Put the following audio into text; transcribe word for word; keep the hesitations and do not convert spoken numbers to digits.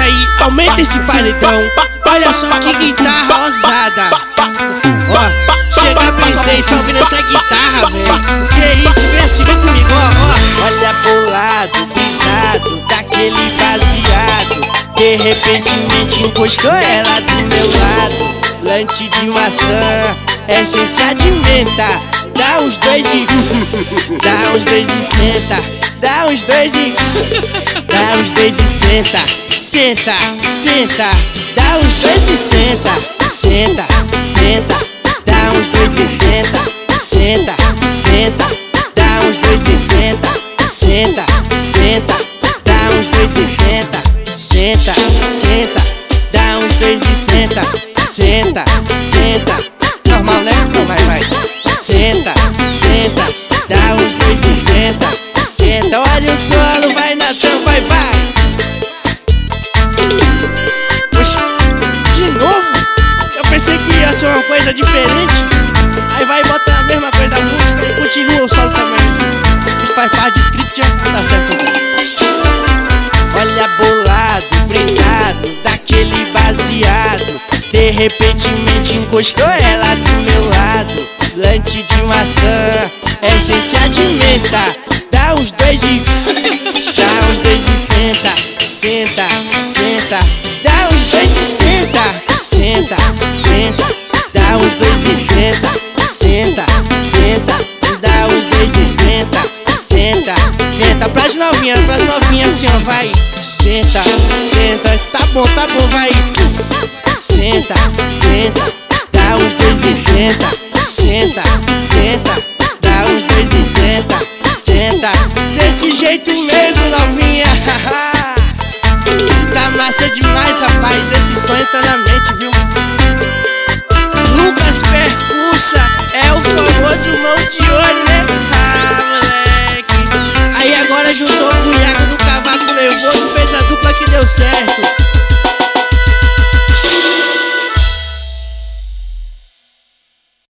aí, aumenta esse paredão. Olha só que guitarra ousada. Ó, chega pensei só ouvindo essa guitarra, velho. Que isso, vem assim, vem comigo, ó, ó. Olha bolado, brisado, daquele baseado. De repentemente encostou ela do meu lado. Lante de maçã, essência de menta. Dá uns dois e... Dá uns dois e senta. Dá uns dois e... Dá uns dois e senta. Senta, senta. Dá uns dois e senta. Senta, senta. Dá uns dois e senta. Senta, senta. Dá uns dois e senta. Senta, senta. Dá uns dois e senta. Senta, senta. Dá uns dois e senta. Senta, senta. Normal, né? Então vai, vai. Senta, senta. Dá uns dois e senta. Senta, olha o solo, vai Natan, vai, vai. Oxi, de novo? Eu pensei que ia ser uma coisa diferente. Aí vai e bota a mesma coisa da música e continua o solo também. Isso faz parte do script, tá certo? Olha bolado, brisado, daquele baseado. De repentemente encostou ela do meu lado. Lante de maçã, essência de menta. Dá uns dois e... Dá uns dois e senta. Senta, senta. Dá uns dois e senta. Senta, senta. Dá uns dois e senta. Senta, senta. Dá uns dois e senta. Senta, senta. Pras novinhas, pras novinhas assim ó, vai. Senta, senta. Tá bom, tá bom, vai. Senta, senta. Dá uns dois e senta. Senta, senta. Dá uns dois e senta. Senta. Desse jeito mesmo, novinha. Tá massa demais, rapaz. Esse sonho tá na mente, viu? Lucas Percussa é o famoso mão de ouro.